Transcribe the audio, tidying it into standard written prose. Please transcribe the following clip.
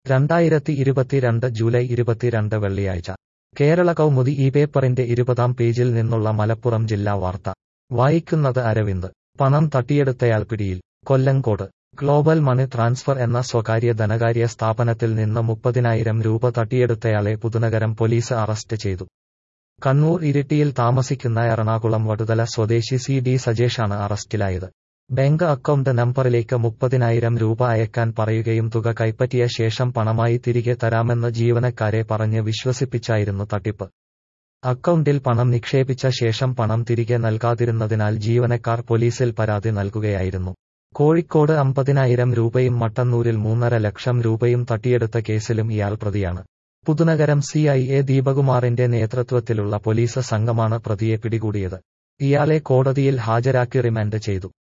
2022 July 22 വെള്ളിയാഴ്ച കേരള കൗമുദി ഈ പേപ്പറിന്റെ 20-ാം പേജിൽ നിന്നുള്ള മലപ്പുറം ജില്ലാ വാർത്ത വായിക്കുന്നത് അരവിന്ദ്. പണം തട്ടിയെടുത്തയാൾ പിടിയിൽ. കൊല്ലങ്കോട് ഗ്ലോബൽ മണി ട്രാൻസ്ഫർ എന്ന സ്വകാര്യ ധനകാര്യ സ്ഥാപനത്തിൽ നിന്ന് 30,000 രൂപ തട്ടിയെടുത്തയാളെ പുതുനഗരം പോലീസ് അറസ്റ്റ് ചെയ്തു. കണ്ണൂർ ഇരിട്ടിയിൽ താമസിക്കുന്ന എറണാകുളം വടുതല സ്വദേശി CD സജേഷാണ് അറസ്റ്റിലായത്. ബാങ്ക് അക്കൗണ്ട് നമ്പറിലേക്ക് 30,000 രൂപ അയക്കാൻ പറയുകയും തുക കൈപ്പറ്റിയ ശേഷം പണമായി തിരികെ തരാമെന്ന് ജീവനക്കാരെ പറഞ്ഞ് വിശ്വസിപ്പിച്ചായിരുന്നു തട്ടിപ്പ്. അക്കൗണ്ടിൽ പണം നിക്ഷേപിച്ച ശേഷം പണം തിരികെ നൽകാതിരുന്നതിനാൽ ജീവനക്കാർ പോലീസിൽ പരാതി നൽകുകയായിരുന്നു. കോഴിക്കോട് 50,000 രൂപയും മട്ടന്നൂരിൽ 3.5 ലക്ഷം രൂപയും തട്ടിയെടുത്ത കേസിലും ഇയാൾ പ്രതിയാണ്. പുതുനഗരം CIA ദീപകുമാറിന്റെ നേതൃത്വത്തിലുള്ള പോലീസ് സംഘമാണ് പ്രതിയെ പിടികൂടിയത്. ഇയാളെ കോടതിയിൽ ഹാജരാക്കി റിമാൻഡ് ചെയ്തു.